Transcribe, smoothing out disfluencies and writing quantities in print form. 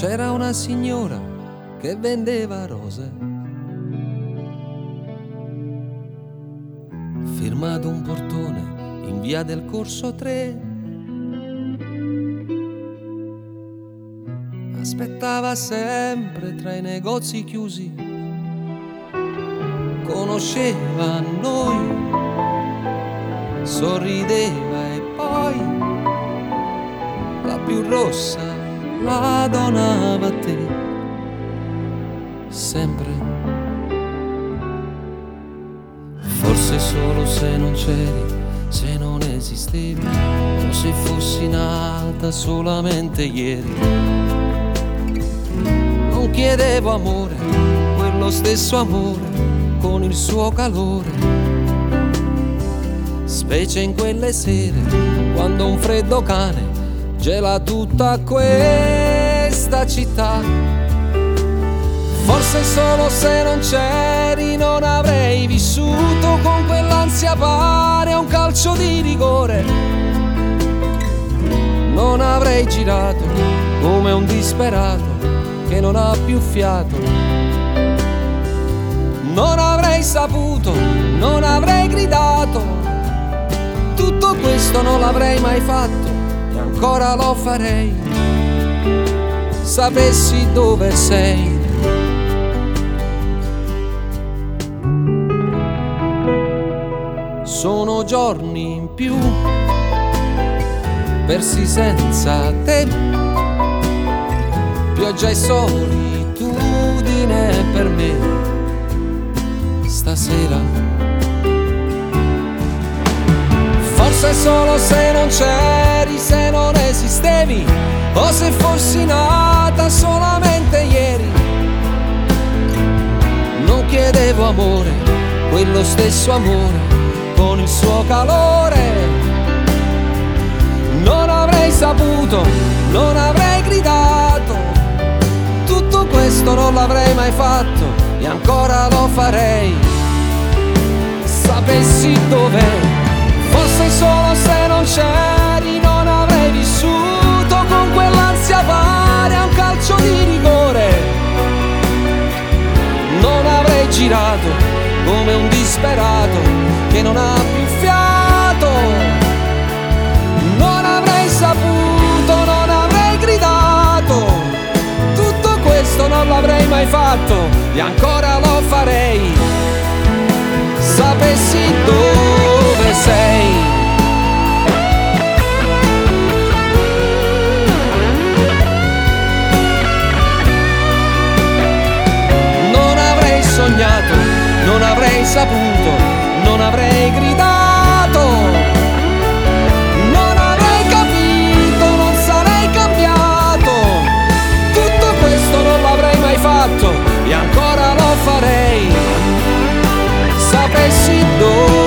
C'era una signora che vendeva rose, firma ad un portone in via del Corso 3. Aspettava sempre tra i negozi chiusi, conosceva noi, sorrideva e poi la più rossa la donava a te, sempre. Forse solo se non c'eri, se non esistevi, o se fossi nata solamente ieri. Non chiedevo amore, quello stesso amore con il suo calore, specie in quelle sere quando un freddo cane gela tutta questa città. Forse solo se non c'eri non avrei vissuto con quell'ansia pari a un calcio di rigore. Non avrei girato come un disperato che non ha più fiato. Non avrei saputo, non avrei gridato. Tutto questo non l'avrei mai fatto e ancora lo farei, sapessi dove sei. Sono giorni in più persi senza te, pioggia e solitudine per me stasera. Forse solo se non c'eri, se non esistevi, o se fossi nata solamente ieri. Non chiedevo amore, quello stesso amore con il suo calore. Non avrei saputo, non avrei gridato. Tutto questo non l'avrei mai fatto e ancora lo farei, sapessi dov'è. Forse solo se non c'eri non avrei vissuto con quell'ansia pari a un calcio di rigore. Non avrei girato come un disperato che non ha più fiato. Non avrei saputo, non avrei gridato. Tutto questo non l'avrei mai fatto e ancora lo farei, sapessi dove sei. Non avrei sognato, non avrei saputo, non avrei gridato. Non avrei capito, non sarei cambiato. Tutto questo non l'avrei mai fatto e ancora lo farei, sapessi dove